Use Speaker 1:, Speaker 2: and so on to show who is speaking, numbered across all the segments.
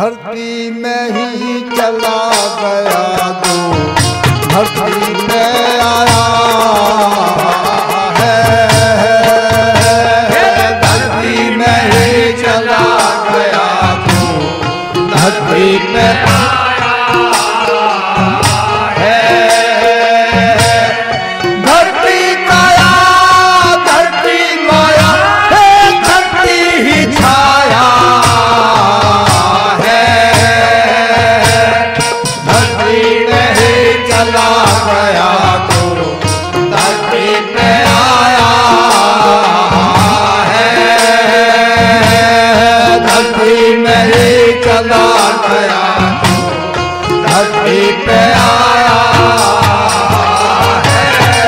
Speaker 1: धरती में ही चला गया जो धरती में आया है, धरती में ही चला गया जो धरती में आया है। धरती काया धरती माया है, धरती ही छाया चला गया तो धरती पे आया है, धरती में ही चला गया तो धरती पे आया है।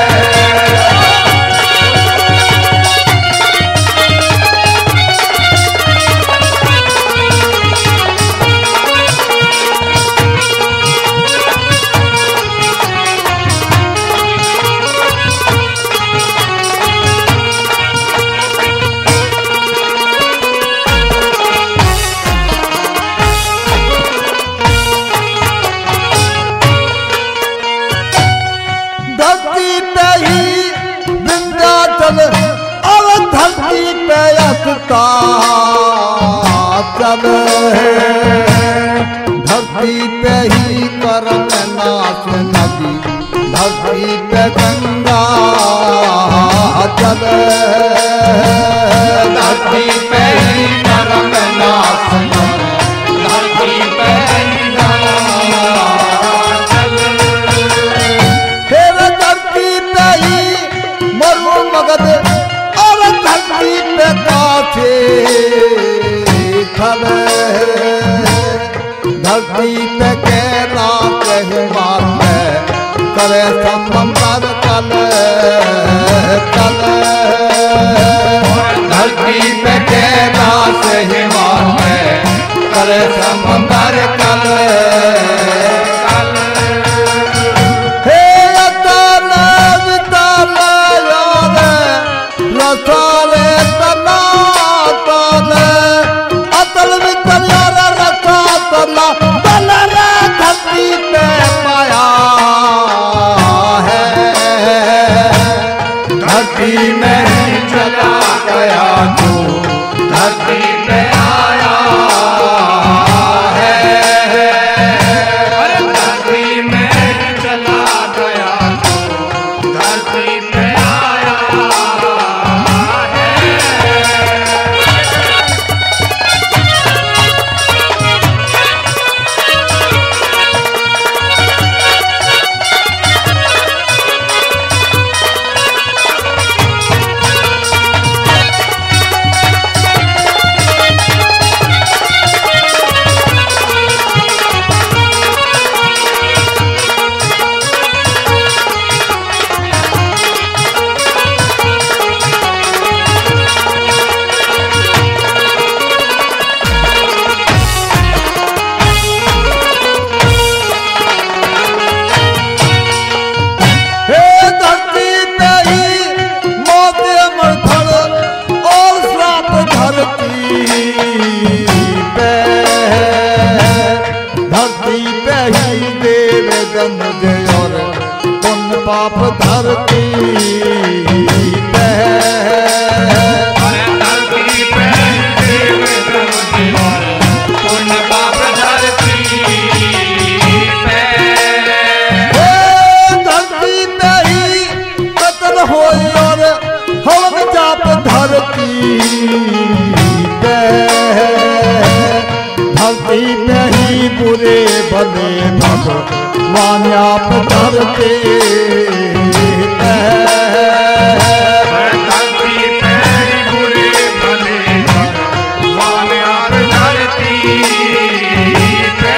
Speaker 1: धरती पे ही विंध्याचल और धरती पे अस्ताचल है, धरती पे ही करमनाथ नदी, धरती पे गंगा जल, धरती पे ही करमनाथ नदी, धरती पे गंगा मरु मगध और धरती पे काफी खल, धरती पे कैलाश हिमालय करे संगमर कल कल, धरती पे कैलाश हिमालय करे संगमर कल रसाले तना तले अतल वितल रसा तना तल रे धरती पे पाया है, धरती में ही चला गया जो धरती पे आया है, धरती में ही चला गया जो धरती पे आया और पुण्य पाप धरती पे, धरती पे और पुण्य पाप धरती पे, धरती पे ही कत्ल हो और हवन जाप धरती पे, धरती पे ही बुरे भले भगवान आप धरते धरती पे बुरे भले भगवान आप धरती पे,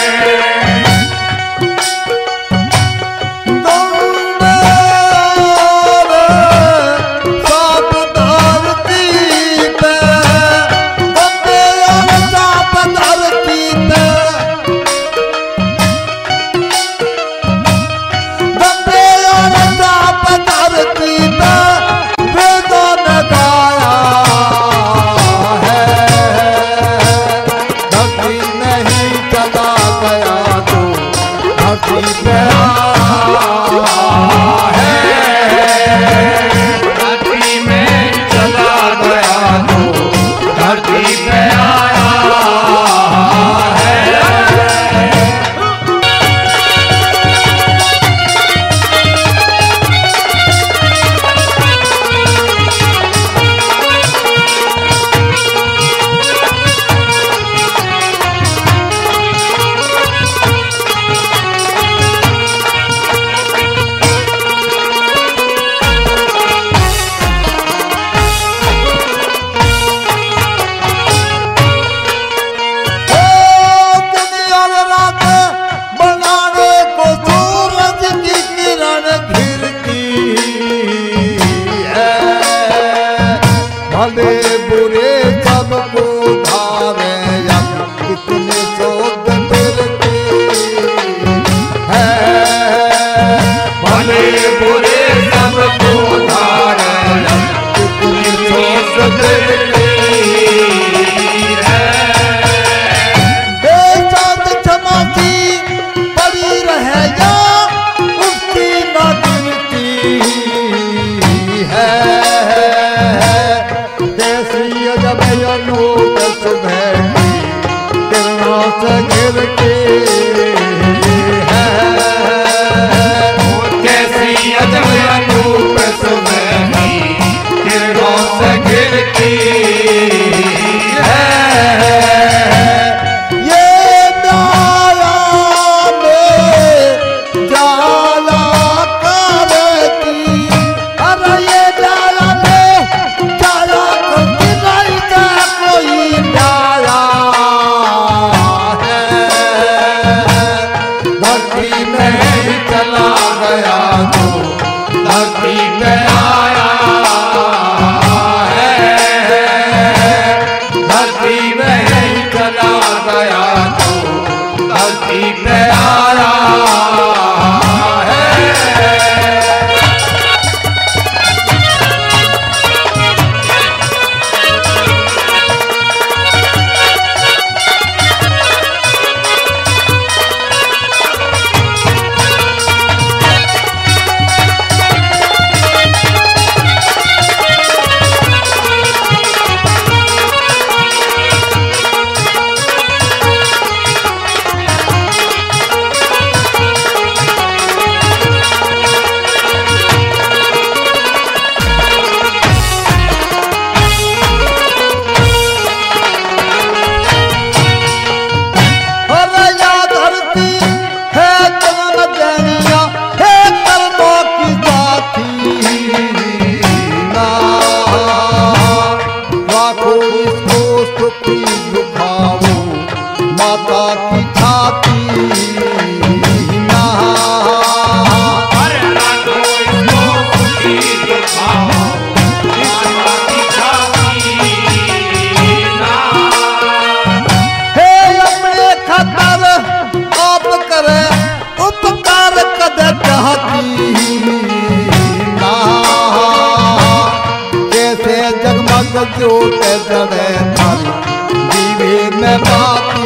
Speaker 1: साप धरती पे, बंदे और साप धरती पे, बंदे
Speaker 2: भले बुरे सबको धारे अब कितने शोध मिलते हैं।
Speaker 1: भले बुरे सबको धारे अब कितने शोध मिलते हैं।
Speaker 2: बेचांद क्षमासी पड़ी रहे या उसकी न गिनती है। कैसी अजब अनूप सुबह की किरणों से घिर के है।
Speaker 1: कैसी अजब अनूप सुबह की किरणों से घिरती है।
Speaker 2: ये माया में जाला करती, अरे ये जाला में जाला करती नहीं था कोई प्यारा है।
Speaker 1: धरती में ही चला गया तो धरती पे आया है। धरती में ही चला गया तो धरती पे आया है।
Speaker 2: अरे या धरती है जन्म देनिया है कर्मों की साथी ना। राखो इसको सुखी दुखाओ माता की छाती ना।
Speaker 1: अरे राखो इसको खुशी दिखाओ माता की छाती ना।
Speaker 2: हे अपने खतर आप करे उपकार कदे चाहती ना। कैसे जगमग ज्योत जड़े थारी दीवे में बाती